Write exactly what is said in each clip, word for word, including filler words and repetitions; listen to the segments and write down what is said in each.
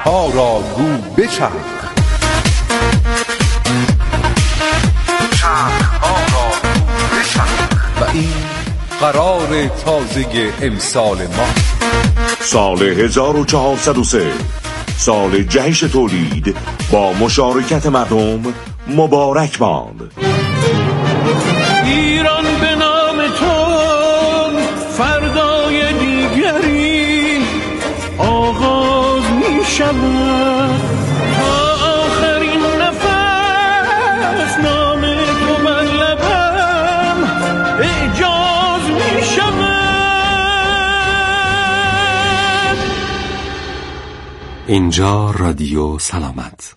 ها را گو بچرخ، چرخ ها را گو بچرخ. و این قرار تازه امسال ما، سال هزار و چهارصد و سه، سال جهش تولید با مشارکت مردم مبارک باد. ایران به نام تو فردای دیگری آغاز می شود، تا آخرین نفس نام تو بر لبم اعجاز می شود. اینجا رادیو سلامت.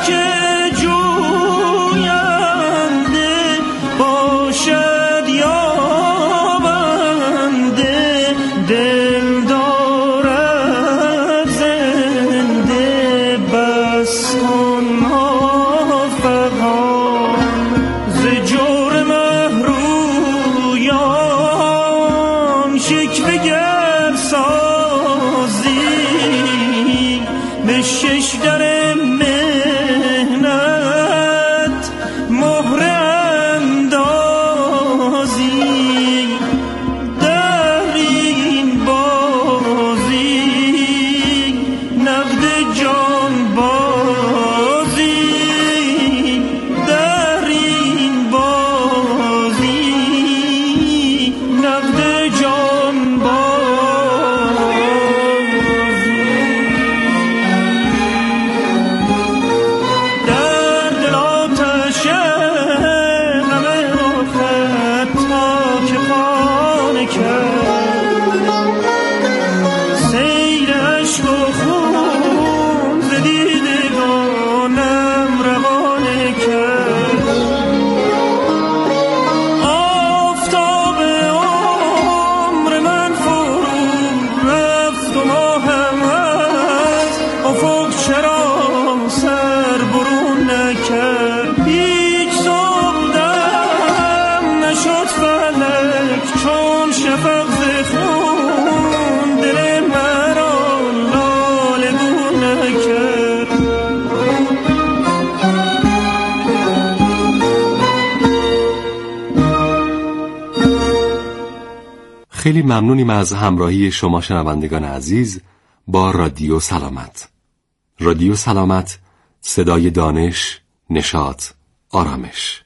باشد یا خیلی ممنونیم از همراهی شما شنوندگان عزیز با رادیو سلامت. رادیو سلامت، صدای دانش، نشاط، آرامش.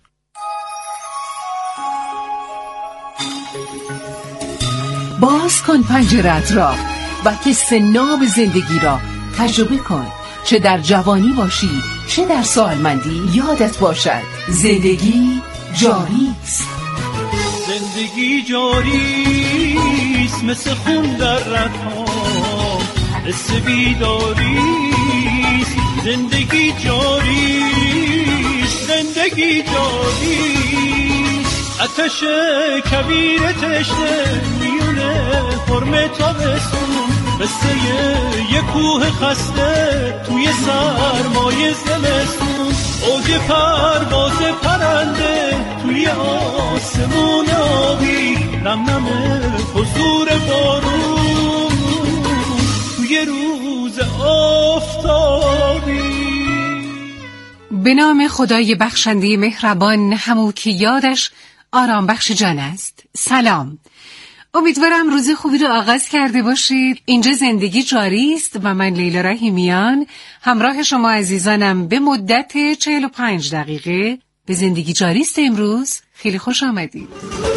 باز کن پنجره‌ات را و حس ناب زندگی را تجربه کن. چه در جوانی باشی چه در سالمندی، یادت باشد زندگی جاری است. زندگی جاری است مثل خون در رگ‌ها، حس بیداری است. زندگی جاری است، زندگی جاری است. آتش کبیر تشنه میونه فرم تابستون، مثل یه کوه خسته توی سرمای زمستون. اوج پرواز پرنده توی آسمون آبی، نم نم حضور بارون توی روز آفتابی. به نام خدای بخشنده مهربان، همو که یادش آرام بخش جان است. سلام، امیدوارم روز خوبی رو آغاز کرده باشید. اینجا زندگی جاری است و من لیلا رحیمیان همراه شما عزیزانم به مدت چهل و پنج دقیقه به زندگی جاری است. امروز خیلی خوش آمدید.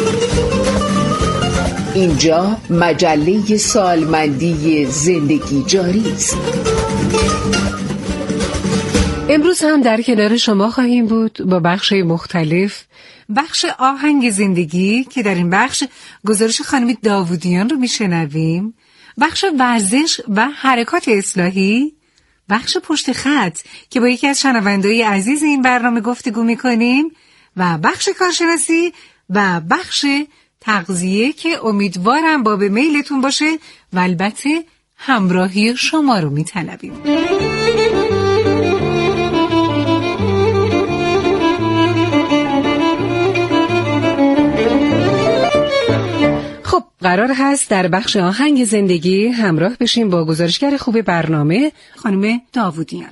اینجا مجله سالمندی زندگی جاری است. امروز هم در کنار شما خواهیم بود با بخش مختلف. بخش آهنگ زندگی که در این بخش گزارش خانم داوودیان رو میشنویم، بخش ورزش و حرکات اصلاحی، بخش پشت خط که با یکی از شنونده‌های عزیز این برنامه گفتگو میکنیم و بخش کارشناسی و بخش تغذیه که امیدوارم باب میلتون باشه و البته همراهی شما رو میطلبیم. خب قرار هست در بخش آهنگ زندگی همراه بشیم با گزارشگر خوب برنامه خانم داوودیان.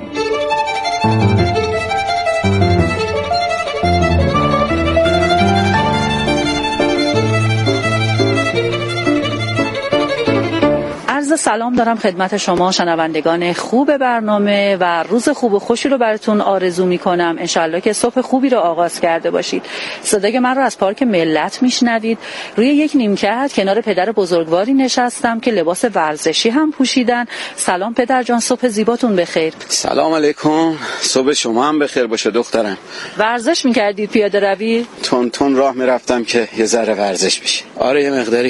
عرض سلام دارم خدمت شما شنوندگان خوب برنامه و روز خوب و خوشی رو براتون آرزو میکنم. انشالله که صبح خوبی رو آغاز کرده باشید. صدای من رو از پارک ملت میشنوید. روی یک نیمکت کنار پدر بزرگواری نشستم که لباس ورزشی هم پوشیدن. سلام پدر جان، صبح زیباتون بخیر. سلام علیکم، صبح شما هم بخیر باشه دخترم. ورزش میکردید؟ پیاده روی؟ تون تون راه میرفتم که یه ذره ورزش بشه. آره یه مقداری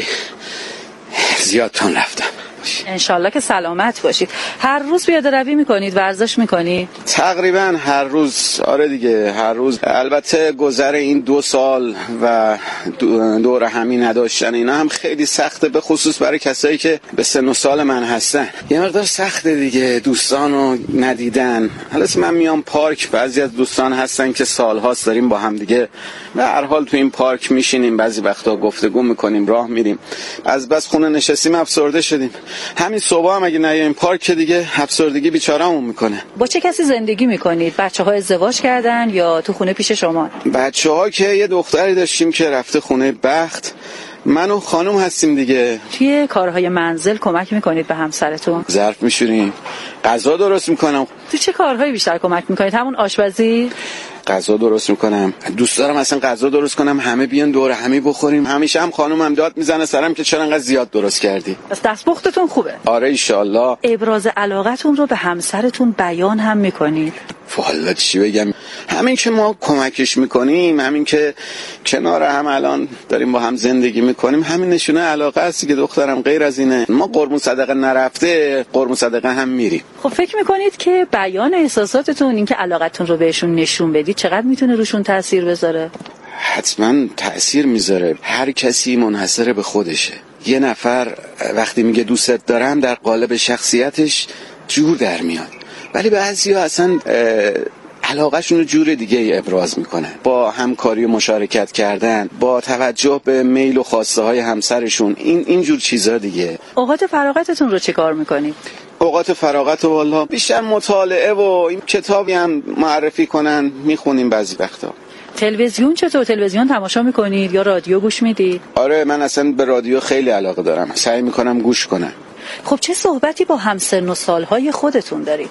زیاد تون رفتم. انشالله که سلامت باشید. هر روز پیاده روی میکنید، ورزش میکنید؟ تقریبا هر روز. آره دیگه هر روز. البته گذر این دو سال و دور همی نداشتن اینا هم خیلی سخته، به خصوص برای کسایی که به سن و سال من هستن. یه مقدار سخته دیگه دوستانو ندیدن. حالا من میام پارک، بعضی از دوستان هستن که سالهاست داریم با هم دیگه به هر حال تو این پارک میشینیم، بعضی وقتا گفتگو میکنیم، راه میریم. از بس خونه نشستیم افسرده شدیم. همین صبح هم اگه نیایم پارک دیگه افسردگی بیچاره‌مون میکنه. با چه کسی زندگی میکنید؟ بچه‌ها ازدواج کردن یا تو خونه پیش شما؟ بچه‌ها که یه دختری داشتیم که رفته خونه بخت، من و خانم هستیم دیگه. توی کارهای منزل کمک میکنید به همسرتون؟ ظرف میشوریم، غذا درست میکنم. تو چه کارهایی بیشتر کمک میکنید؟ همون آشپزی؟ غذا درست میکنم. دوست دارم اصلا غذا درست کنم همه بیان دور همی بخوریم. همیشه هم خانومم داد میزنه سرم که چرا انقدر زیاد درست کردی. پس دستپختتون خوبه. آره ان شاء الله. ابراز علاقتون رو به همسرتون بیان هم میکنید؟ والا چی بگم، همین که ما کمکش میکنیم، همین که کنار هم الان داریم با هم زندگی میکنیم، همین نشونه علاقه است که دخترم. غیر از اینه ما قربون صدقه نرفته قربون صدقه هم میریم. خب فکر میکنید که بیان احساساتتون، این که علاقتون رو بهشون نشون بدید، چقدر میتونه روشون تاثیر بذاره؟ حتما تأثیر میذاره. هر کسی منحصر به خودشه. یه نفر وقتی میگه دوستت دارم در قالب شخصیتش جور در میاد، ولی بعضیا اصلا علاقهشون رو جور دیگه ای ابراز میکنن، با همکاری و مشارکت کردن، با توجه به میل و خواسته های همسرشون، این اینجور چیزا دیگه. اوقات فراغتتون رو چه کار میکنید؟ اوقات فراغت و والله بیشتر مطالعه و این کتابی هم معرفی کنن میخونیم بعضی وقتا. تلویزیون چطور؟ تلویزیون تماشا میکنید یا رادیو گوش میدید؟ آره من اصلا به رادیو خیلی علاقه دارم، سعی میکنم گوش کنم. خب چه صحبتی با همسن و سالهای خودتون دارید؟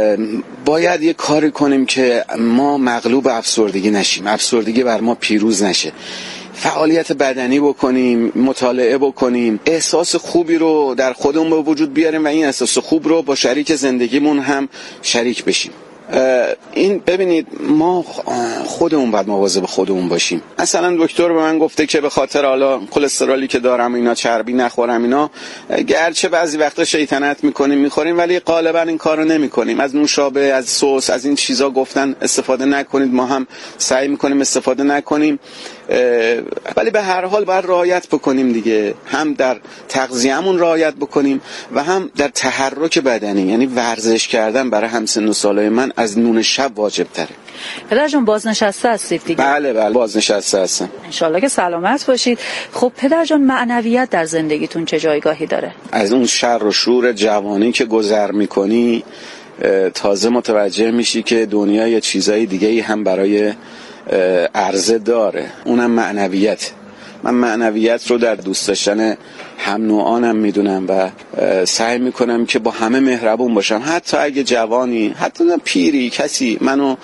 باید یه کاری کنیم که ما مغلوب افسردگی نشیم، افسردگی بر ما پیروز نشه. فعالیت بدنی بکنیم، مطالعه بکنیم، احساس خوبی رو در خودمون به وجود بیاریم و این احساس خوب رو با شریک زندگیمون هم شریک بشیم. این ببینید ما خودمون باید مواظب خودمون باشیم. مثلا دکتر به من گفته که به خاطر حالا کلسترولی که دارم اینا چربی نخورم اینا، گرچه بعضی وقتا شیطنت میکنیم میخوریم ولی غالبا این کارو نمیکنیم. از نوشابه، از سس، از این چیزا گفتن استفاده نکنید، ما هم سعی میکنیم استفاده نکنیم، ولی به هر حال باید رعایت بکنیم دیگه، هم در تغذیه‌مون رعایت بکنیم و هم در تحرک بدنی، یعنی ورزش کردن برای همسن و سالای من از نون شب واجب تره. پدر جان بازنشسته هستید دیگه؟ بله بله بازنشسته هستم. انشالله که سلامت باشید. خب پدر جان معنویت در زندگیتون چه جایگاهی داره؟ از اون شر و شور جوانی که گذر میکنی تازه متوجه میشی که دنیا یه چیزای دیگه‌ای هم برای عرضه داره، اونم معنویت. من معنویت رو در دوست داشتن هم نوعانم میدونم و سعی میکنم که با همه مهربون باشم، حتی اگه جوانی، حتی پیری، کسی منو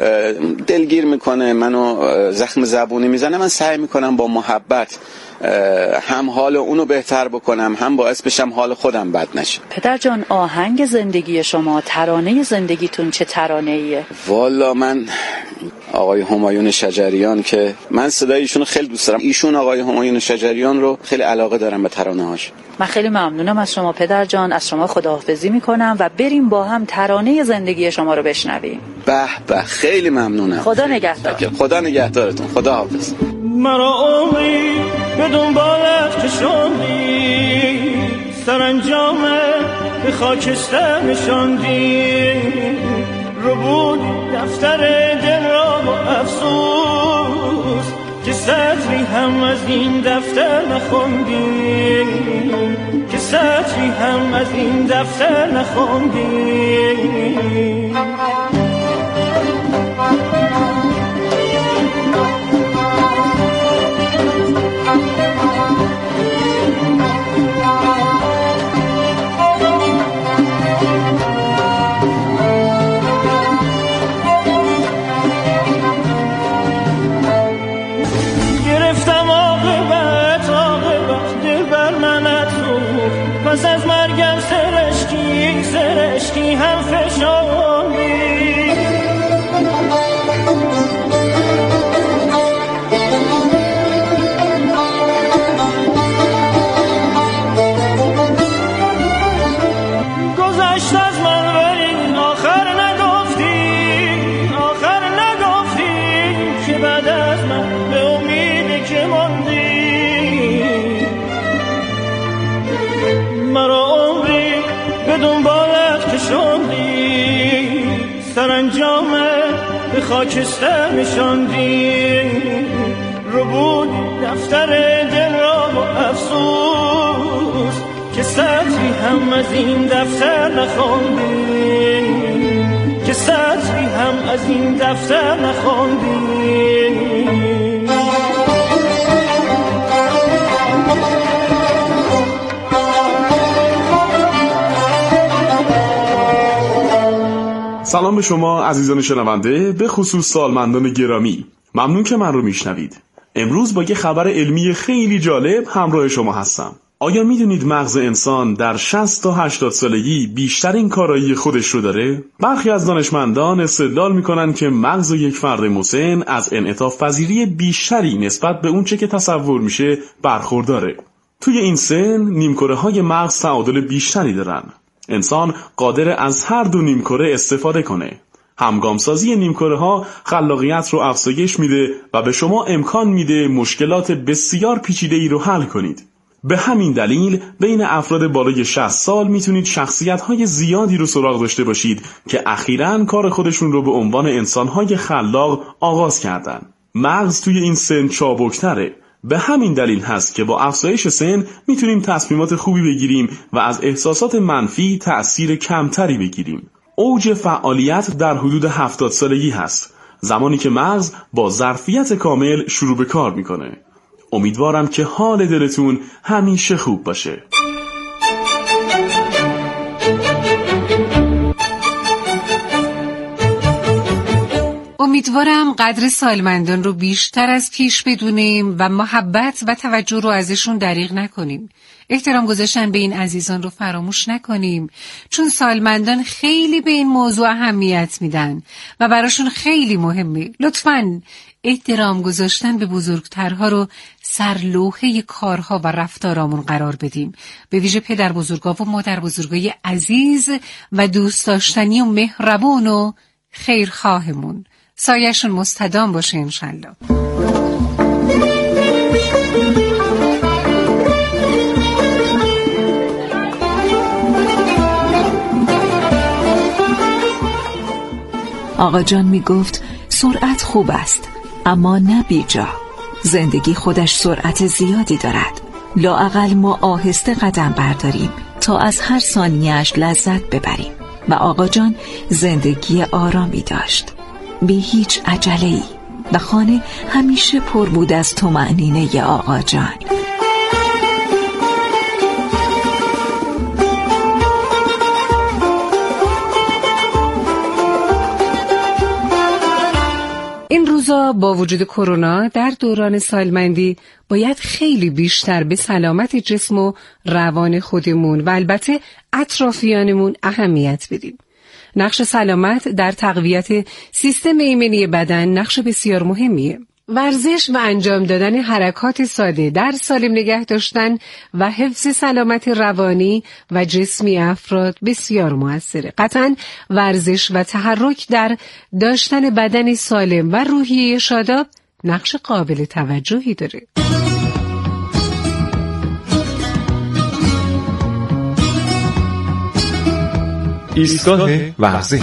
دلگیر میکنه، منو زخم زبونی میزنه، من سعی میکنم با محبت هم حال اونو بهتر بکنم، هم باعث بشم حال خودم بد نشه. پدر جان آهنگ زندگی شما، ترانه زندگیتون چه ترانه‌ایه؟ والا من آقای همایون شجریان که من صدای ایشونو خیلی دوست دارم، ایشون آقای همایون شجریان رو خیلی علاقه دارم به ترانه‌هاش. من خیلی ممنونم از شما پدر جان، از شما خداحافظی میکنم و بریم با هم ترانه زندگی شما رو بشنویم. به به خیلی ممنونم. خدا نگهدار. خدا نگهدارتون. خدا حافظ. مرا عمری به دنبالت کشاندی، سرانجام به خاکستر نشاندی، رو بود دفتر دل را با افسوس که سطری هم از این دفتر نخوندی، که سطری هم از این دفتر نخوندی. پس از مرگم سرشکی سرشکی هم فشاندی، گذشت از من ولی آخر نگفتی، آخر نگفتی که بعد از من به امیدی که ماندی. مرا عمری به دنبالت کشاندی، سرانجام به خاکستر نشاندی، رو بود دفتر دل را با افسوس که سطری هم از این دفتر نخوندی، که سطری هم از این دفتر نخوندی. سلام به شما عزیزان شنونده، به خصوص سالمندان گرامی. ممنون که من رو میشنوید. امروز با یه خبر علمی خیلی جالب همراه شما هستم. آیا میدونید مغز انسان در شصت تا هشتاد سالگی بیشترین کارایی خودش رو داره؟ برخی از دانشمندان استدلال میکنن که مغز یک فرد مسن از انعطاف پذیری بیشتری نسبت به اون چه که تصور میشه برخورداره. توی این سن نیمکره های مغز تعادل بیشتری دارن. انسان قادر از هر دو نیمکره استفاده کنه. همگامسازی نیمکره ها خلاقیت رو افزایش میده و به شما امکان میده مشکلات بسیار پیچیده ای رو حل کنید. به همین دلیل بین افراد بالای شصت سال میتونید شخصیت های زیادی رو سراغ داشته باشید که اخیراً کار خودشون رو به عنوان انسان های خلاق آغاز کردن. مغز توی این سن چابکتره. به همین دلیل هست که با افزایش سن میتونیم تصمیمات خوبی بگیریم و از احساسات منفی تأثیر کمتری بگیریم. اوج فعالیت در حدود هفتاد سالگی هست زمانی که مغز با ظرفیت کامل شروع به کار میکنه. امیدوارم که حال دلتون همیشه خوب باشه. امیدوارم قدر سالمندان رو بیشتر از پیش بدونیم و محبت و توجه رو ازشون دریغ نکنیم. احترام گذاشتن به این عزیزان رو فراموش نکنیم، چون سالمندان خیلی به این موضوع اهمیت میدن و براشون خیلی مهمه. لطفاً احترام گذاشتن به بزرگترها رو سرلوحه کارها و رفتارامون قرار بدیم، به ویژه پدر بزرگا و مادر بزرگای عزیز و دوست داشتنی و مهربون و خیرخواهمون. سایه‌شون مستدام باشه انشالله. آقا جان می گفت سرعت خوب است، اما نه بیجا. زندگی خودش سرعت زیادی دارد، لااقل ما آهسته قدم برداریم تا از هر ثانیه‌اش لذت ببریم. و آقا جان زندگی آرامی داشت، بی هیچ عجله‌ای، و خانه همیشه پر بود از طمأنینه آقا جان. این روزا با وجود کرونا در دوران سالمندی باید خیلی بیشتر به سلامت جسم و روان خودمون و البته اطرافیانمون اهمیت بدیم. نقش سلامت در تقویت سیستم ایمنی بدن نقش بسیار مهمیه. ورزش و انجام دادن حرکات ساده در سالم نگه داشتن و حفظ سلامت روانی و جسمی افراد بسیار موثره. قطعاً ورزش و تحرک در داشتن بدنی سالم و روحیه شاداب نقش قابل توجهی داره. ایستگاه ورزش.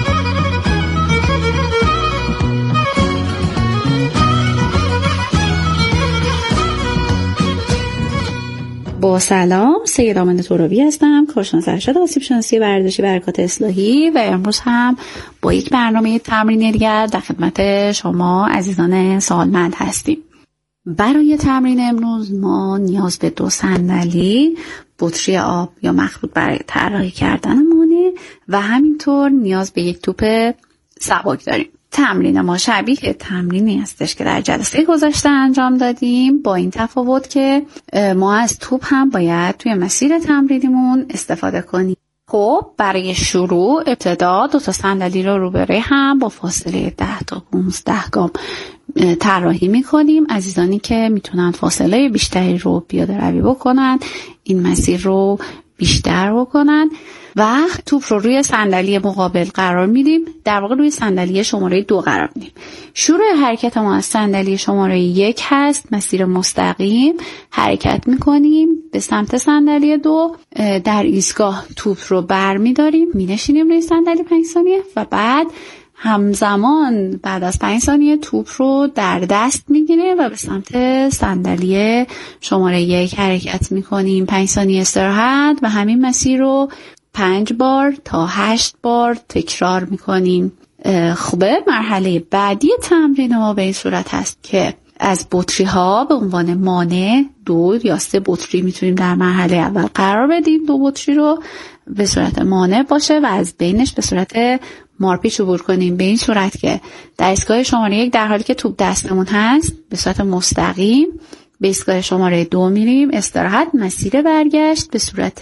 با سلام، سید آمنه ترابی هستم، کارشناس ارشد آسیب شناسی ورزشی و حرکات اصلاحی، و امروز هم با یک برنامه تمرین دیگر در خدمت شما عزیزان سالمند هستیم. برای تمرین امروز ما نیاز به دو صندلی، بطری آب یا مخروط برای طراحی کردن مانع و همینطور نیاز به یک توپ سبک داریم. تمرین ما شبیه تمرینی هستش که در جلسه گذشته انجام دادیم، با این تفاوت که ما از توپ هم باید توی مسیر تمرینمون استفاده کنیم. خب برای شروع ابتدا دو تا صندلی رو روبروی هم با فاصله ده تا پانزده گام طراحی می‌کنیم. عزیزانی که میتونن فاصله بیشتری رو پیاده روی بکنن، این مسیر رو بیشتر بکنن و توپ رو روی صندلی مقابل قرار میدیم، در واقع روی صندلی شماره دو قرار میدیم. شروع حرکت ما از صندلی شماره یک هست، مسیر مستقیم حرکت میکنیم به سمت صندلی دو. در ایستگاه توپ رو بر میداریم، مینشینیم روی صندلی پنج ثانیه و بعد همزمان بعد از پنج ثانیه توپ رو در دست میگیریم و به سمت صندلی شماره یک حرکت میکنیم. پنج ثانیه استراحت و همین مسیر رو پنج بار تا هشت بار تکرار میکنیم. خوبه، مرحله بعدی تمرین ما به این صورت هست که از بطری ها به عنوان مانع دو یا سه بطری میتونیم در مرحله اول قرار بدیم. دو بطری رو به صورت مانع باشه و از بینش به صورت مارپیچ عبور کنیم، به این صورت که در ایستگاه شماره یک در حالی که توپ دستمون هست به صورت مستقیم به ایستگاه شماره دو میریم، استراحت، مسیر برگشت به صورت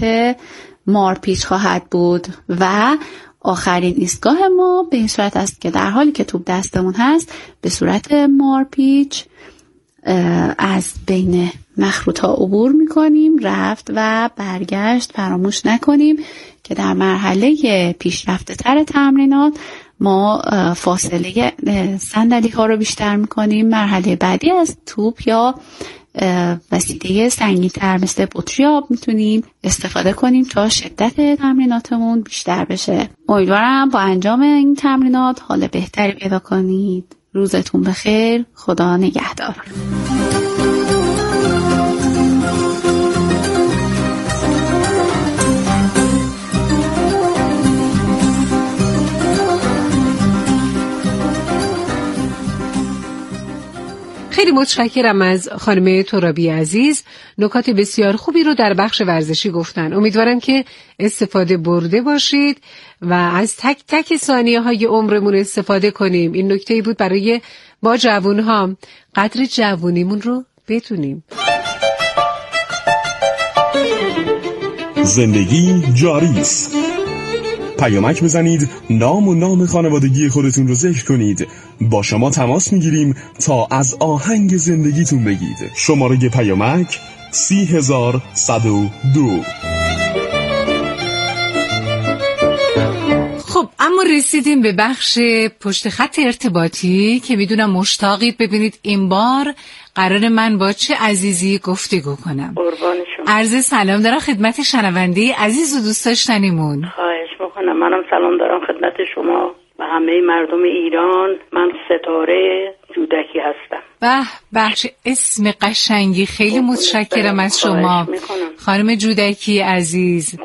مارپیچ خواهد بود و آخرین ایستگاه ما به این صورت است که در حالی که توپ دستمون هست به صورت مارپیچ از بین مخروط ها عبور میکنیم، رفت و برگشت. فراموش نکنیم که در مرحله پیشرفته تر تمرینات ما فاصله صندلی ها رو بیشتر میکنیم. مرحله بعدی از توپ یا وسیله سنگین تر مثل بطری آب میتونیم استفاده کنیم تا شدت تمریناتمون بیشتر بشه. امیدوارم با انجام این تمرینات حال بهتری پیدا کنید. روزتون بخیر، خدا نگهدار. خیلی متشکرم از خانم ترابی عزیز، نکات بسیار خوبی رو در بخش ورزشی گفتن. امیدوارم که استفاده برده باشید و از تک تک ثانیه های عمرمون استفاده کنیم. این نکته‌ای بود برای ما جوون ها، قدر جوونیمون رو بدونیم. زندگی جاری است. پیامک بزنید، نام و نام خانوادگی خودتون رو ذکر کنید. با شما تماس میگیریم تا از آهنگ زندگیتون بگید. شماره پیامک سی هزار صد و دو. خب اما رسیدیم به بخش پشت خط ارتباطی که میدونم مشتاقید ببینید این بار قرار من با چه عزیزی گفتگو کنم. قربان شما. عرض سلام دارم خدمت شنونده عزیز و دوست داشتنیمون. خواهش میکنم. منم سلام دارم خدمت شما و همه مردم ایران. من ستاره جودکی هستم. به به، چه اسم قشنگی. خیلی متشکرم از شما خانم جودکی عزیز.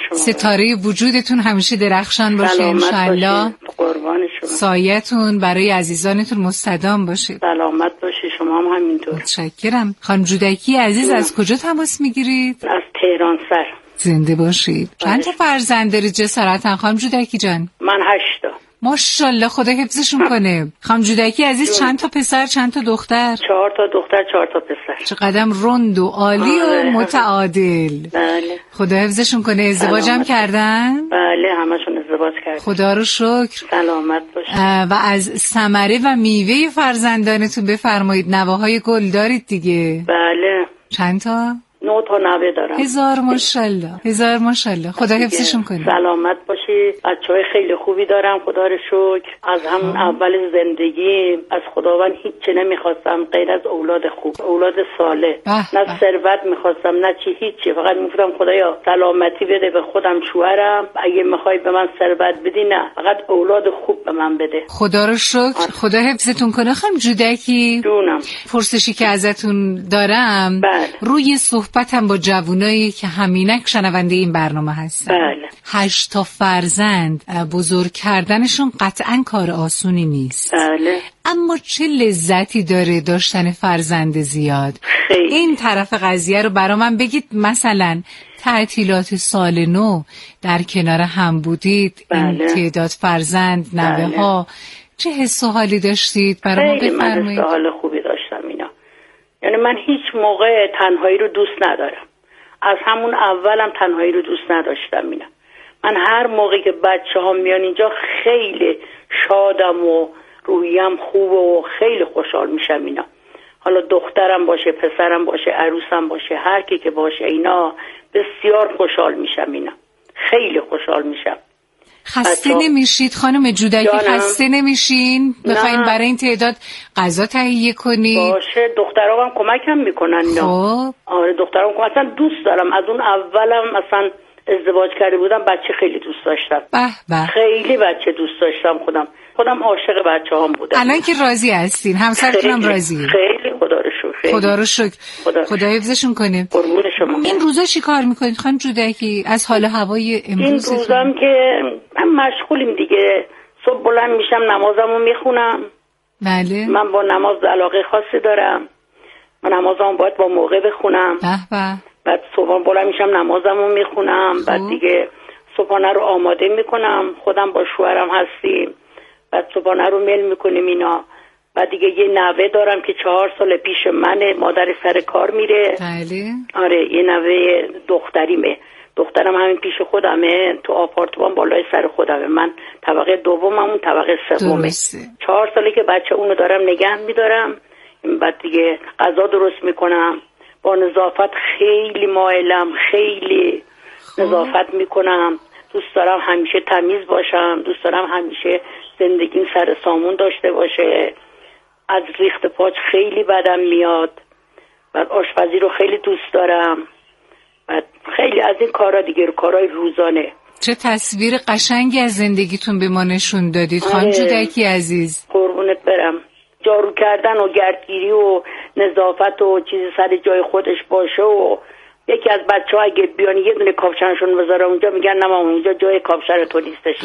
ستاره وجودتون همیشه درخشان باشه انشالله. قربان شما. سایتون برای عزیزانتون مستدام باشه. سلامت باشه. شما هم همینطور. متشکرم. خانم جودکی عزیز از کجا تماس میگیرید؟ از تهران سر. زنده باشید. چند تا فرزند دارید جسارتا خانم جودکی جان؟ من هشتا. ماشاءالله، خدا حفظشون کنه. خانم جودکی عزیز چند تا پسر چند تا دختر؟ چهار تا دختر چهار تا پسر. چقدر رند و عالی و متعادل. بله. خدا حفظشون کنه. ازدواجم کردن؟ بله، همشون ازدواج کردن. خدا رو شکر. سلامت باشه. و از ثمره و میوه فرزندانتون بفرمایید. نواهای گل دارید دیگه؟ بله. چند تا؟ نه تا نوه دارم. هزار ماشاءالله. هزار ماشاءالله. خدا حفظشون کنه. سلامت باشی. بچهای خیلی خوبی دارم خدا رو شکر. از همون اول زندگی از خداوند هیچ چی نمیخواستم غیر از اولاد خوب، اولاد صالح. نه ثروت میخواستم نه چی، هیچی. فقط میگفتم خدایا سلامتی بده به خودم، شوهرم. اگه میخوای به من ثروت بدی نه، فقط اولاد خوب به من بده. خدا رو شکر. خدا حفظتون کنه. خانم جودکی جونم. پرسشی که ازتون دارم بله. روی صحبتم با جوانایی که همینک شنونده این برنامه هستن. بله. هشت تا فرزند بزرگ کردنشون قطعا کار آسونی نیست. بله. اما چه لذتی داره داشتن فرزند زیاد. خیلی. این طرف قضیه رو برا من بگید. مثلا تعطیلات سال نو در کنار هم بودید. بله. این تعداد فرزند، نوه ها، بله. چه حس و حالی داشتید؟ برا ما بفرمایید. من حس و حال خوبی داشتم اینا. یعنی من هیچ موقع تنهایی رو دوست ندارم. از همون اولم تنهایی رو دوست نداشتم اینا. من هر موقع که بچه ها میان اینجا خیلی شادم و روحیم خوب و خیلی خوشحال میشم اینا. حالا دخترم باشه، پسرم باشه، عروسم باشه، هر کی که باشه اینا بسیار خوشحال میشم اینا. خیلی خوشحال میشم. خسته نمیشید خانم جودکی؟ خسته نمیشین؟ بخواین برای این تعداد غذا تهیه کنید؟ باشه، دخترام هم کمکم میکنن اینا. خب آره دخترام کمک. اصلا دوست دارم. از اون اولم مثلا ازدواج کرده بودم بچه خیلی دوست داشتم. به به. خیلی بچه دوست داشتم. خودم خودم عاشق بچه هم بودم. الان که راضی هستین؟ همسرتونم راضیه؟ خیلی خدا رو شکر. خدا رو شکر. خدا, خدا حفظشون کنه. قربون شما. این روزا چی کار میکنید خانم جودکی از حال هوای امروز؟ این روزام که من مشغولیم دیگه. صبح بلند میشم نمازمو میخونم. بله. من با نماز علاقه خاصی دارم. من نمازمو باید با موقع بخونم. به به. بعد صبح بلند میشم نمازمو میخونم. بعد دیگه صبحانه رو آماده میکنم. خودم با شوهرم هستیم. بعد صبحانه رو میل میکنیم اینا. بعد دیگه یه نوه دارم که چهار سال پیش منه. مادر سر کار میره. بله. آره یه نوه دختریمه. دخترم همین پیش خودمه. تو آپارتمان بالای سر خودمه. من طبقه دومم، اون طبقه سومه. چهار ساله که بچه اونو دارم نگه میدارم. بعد دیگه غذا درست میکنم. با نظافت خیلی مایلم. خیلی خوب. نظافت میکنم. دوست دارم همیشه تمیز باشم. دوست دارم همیشه زندگیم سر سامون داشته باشه. از ریخت پاچ خیلی بدم میاد. بعد آشپزی رو خیلی دوست دارم. بعد خیلی از این کارا دیگه، کارهای روزانه. چه تصویر قشنگی از زندگیتون به ما نشون دادید خانم جودکی عزیز. قربونت برم. جارو کردن و گردگیری و نظافت و چیز سر جای خودش باشه و یکی از بچه‌ها اگه بیان یه دونه کاپشنشون بذاره اونجا میگن نه ما اونجا جای کاپشن تو نیستش.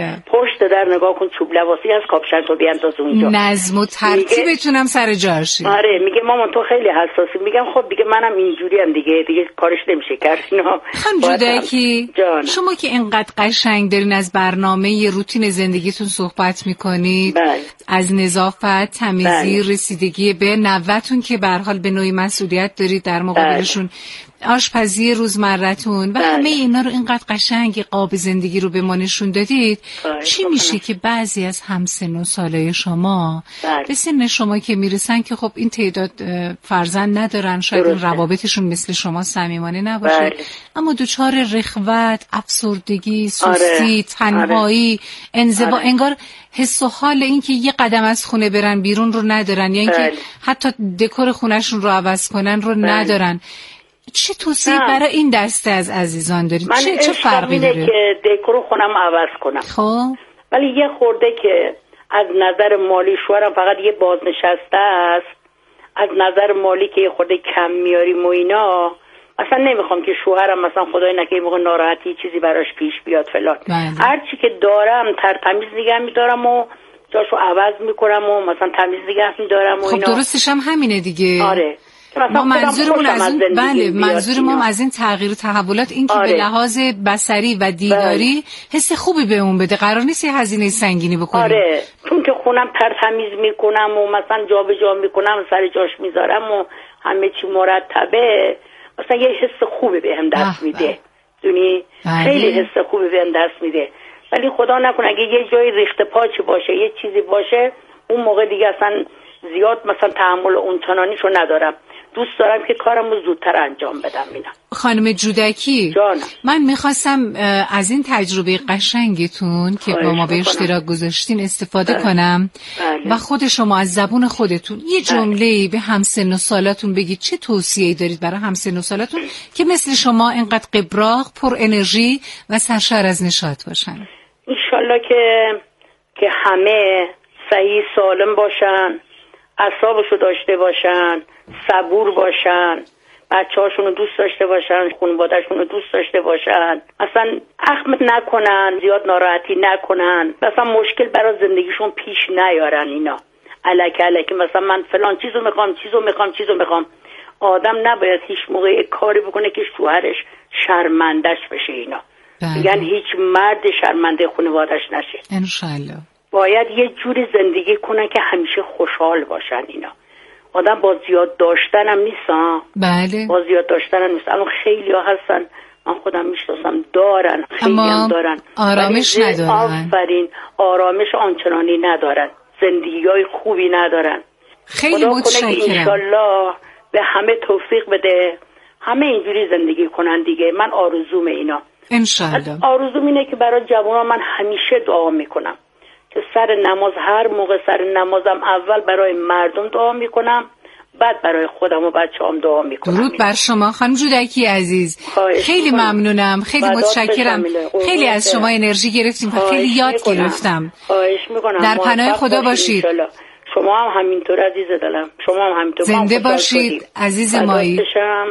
پشت در نگاه کن چوب لباسی از کاپشن تو بیانداز اونجا. نظم و ترتیبتونم سر جاشه. آره میگه مامان تو خیلی حساسی. میگم خب دیگه منم اینجوری ام دیگه دیگه کارش نمیشه کرد اینا. خانم جودکی شما که اینقدر قشنگ دارین از برنامه روتین زندگیتون صحبت میکنید، از نظافت، تمیزی، بله. رسیدگی به نوه‌تون که به هر حال به نوعی مسئولیت دارید در مقابلشون، بله. آشپزی روزمرتون و بله. همه اینا رو اینقدر قشنگ قاب زندگی رو به ما نشون دادید. بله. چی میشه که بعضی از همسن و سالای شما بله. به سن شما که میرسن که خب این تعداد فرزند ندارن، شاید این روابطشون مثل شما صمیمانه نباشه، بله. اما دوچار رخوت، افسردگی، سستی، آره. تنهایی، آره. انزوا، آره. انگار حس و حال این که یه قدم از خونه برن بیرون رو ندارن، یا اینکه حتی دکور خونهشون رو عوض کنن رو بله. ندارن. چه توصیه برای این دسته از عزیزان دارید؟ من چه چه فرقی داره؟ که دکور خونم عوض کنم. خب ولی یه خورده که از نظر مالی شوهرم فقط یه بازنشسته است، از نظر مالی که یه خورده کم میاریم و اینا، اصلا نمیخوام که شوهرم مثلا خدای نکنه یه موقع ناراحتی چیزی براش پیش بیاد فلان. هر چی که دارم ترتمیز نگه میدارم و جاشو عوض میکنم و مثلا تمیز نگه میدارم و اینا. خب درستش هم همینه دیگه. آره. ما منظورمون از این بله منظور ما از این تغییر و تحولات این که آره. به لحاظ بصری و دیداری بله. حس خوبی به اون بده، قرار نیست یه هزینه سنگینی بکنیم. آره چون که خونم ترتمیز میکنم و مثلا جابجا میکنم سر جاش میذارم و همه چی مرتبه، مثلا یه حس خوبی بهم دست میده. دونی خیلی حس خوبی بهم دست میده. ولی خدا نکنه اگه یه جای ریخت پاچی باشه، یه چیزی باشه، اون موقع دیگه اصلا زیاد مثلا تحمل اون چنانیشو ندارم. دوست دارم که کارمو زودتر انجام بدم. اینا خانم جودکی جانم. من میخواستم از این تجربه قشنگتون که با ما به اشتراک گذاشتین استفاده بله. کنم بله. و خود شما از زبون خودتون یه جمله‌ای به همسن و سالاتون بگید. چه توصیه‌ای دارید برای همسن و سالاتون که مثل شما اینقدر قبراق، پر انرژی و سرشار از نشاط باشن؟ انشالله که که همه صحیح سالم باشن، اعصابشو داشته باشن، صبور باشن، بچه‌هاشون رو دوست داشته باشن، خانواده‌شون رو دوست داشته باشن، اصلا اخم نکنن، زیاد ناراحتی نکنن، مثلا مشکل برای زندگیشون پیش نیارن. اینا الک الک مثلا من فلان چیزو میخوام چیزو میخوام چیزو میخوام. آدم نباید هیچ موقع کاری بکنه که شوهرش شرمندش بشه. اینا میگن هیچ مرد شرمنده خانواده‌اش نشه. ان شاء الله باید یه جوری زندگی کنن که همیشه خوشحال باشن. اینا آدم با زیاد داشتن هم نیستن. بله با زیاد داشتن هم نیستن. اما خیلی ها هستن من خودم میشناسم دارن، خیلی هم دارن، آرامش ندارن. آفرین آرامش آنچنانی ندارن، زندگی های خوبی ندارن. خیلی متشکرم. انشالله به همه توفیق بده، همه اینجوری زندگی کنن دیگه. من آرزوم اینا انشالله. آرزوم اینه که برای جوانان من همیشه دعا میکنم که سر نماز هر موقع سر نمازم اول برای مردم دعا میکنم، بعد برای خودم و بچه‌ام دعا میکنم. درود بر شما خانم جودکی عزیز. خیلی ممنونم، خیلی متشکرم. خیلی از شما انرژی گرفتیم و خیلی یاد میکنم. گرفتم. خواهش میکنم. در پناه خدا باشید. شما هم همینطور عزیز دلم. شما هم همینطور. زنده باشید عزیز مایی.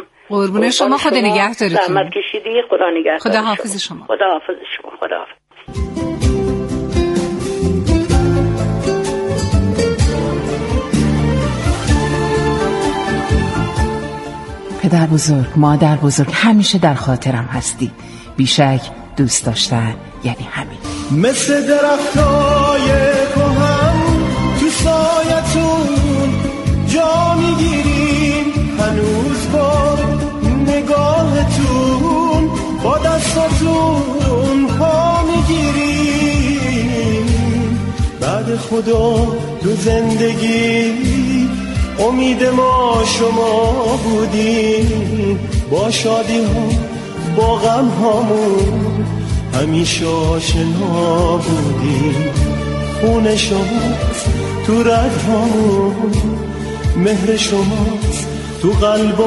قربون شما. خدا نگهدارتون. زحمت کشیدی. خدا نگهدار. خدا حافظ شما. خدا حافظ شما. خدا حافظ. پدر بزرگ، مادر بزرگ همیشه در خاطرم هستی. بیشک دوست داشتن یعنی همین. مثل درختای کهن تو سایتون جا میگیریم، هنوز با نگاهتون با دستاتون پا میگیریم. بعد خدا تو زندگی امید ما شما بودیم، با شادی ها با غم هامون همیشه آشنا بودیم. خون شماست تو رگ هامون، مهر شماست تو قلب